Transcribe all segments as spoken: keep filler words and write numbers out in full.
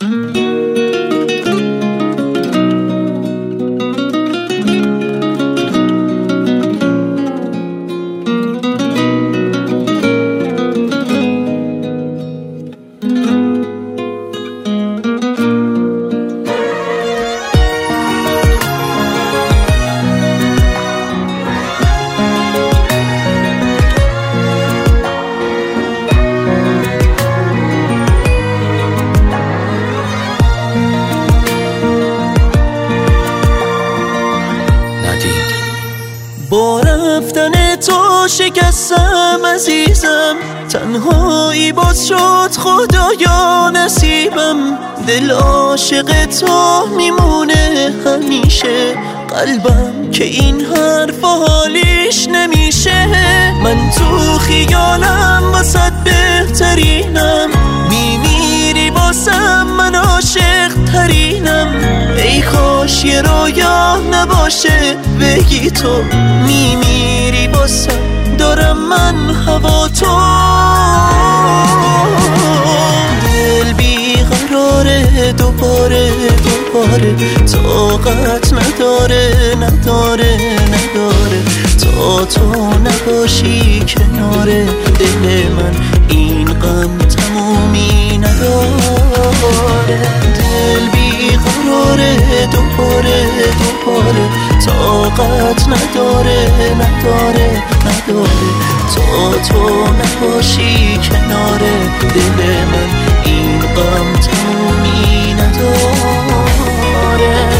با رفتن تو شکستم عزیزم، تنهایی باز شد خدایا نصیبم. دل عاشق تو میمونه همیشه، قلبم که این حرف حالیش نمیشه. من تو خیالم واسه بهترینم، میمیری واسم من عاشق ترینم. ای کاش یه رویا نباشه بگی تو میمیری واسم، دارم من هوا تو. دل بیقراره دوباره دوباره، طاقت نداره نداره نداره. تا تو نباشی کنار دل من این غم تمومی نداره. دل بیقراره دوباره دوباره، طاقت نداره نداره نداره. تا تو نباشی کنار دل من این غم تمومی نداره.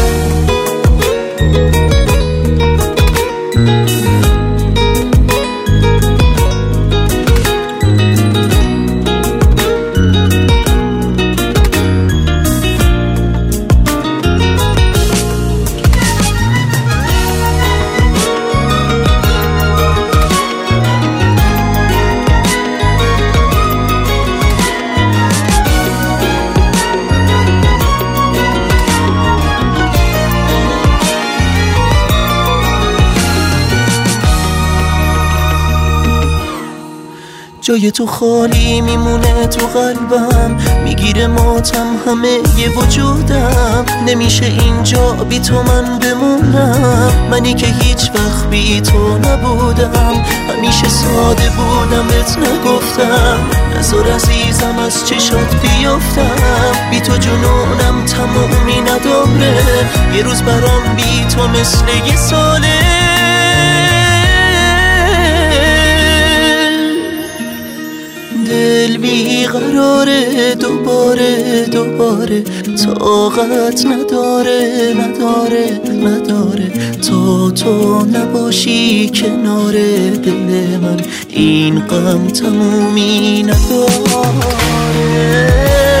جای تو خالی میمونه تو قلبم، میگیره ماتم همه یه وجودم. نمیشه اینجا بی تو من بمونم، منی که هیچ وقت بی تو نبودم. همیشه ساده بودم بهت نگفتم، نذار عزیزم از چشات بیفتم. بی تو جنونم تمومی نداره، یه روز برام بی تو مثل یه ساله. دل بیقراره دوباره دوباره، طاقت نداره نداره نداره. تا تو نباشی کنار دل من این غم تمومی نداره.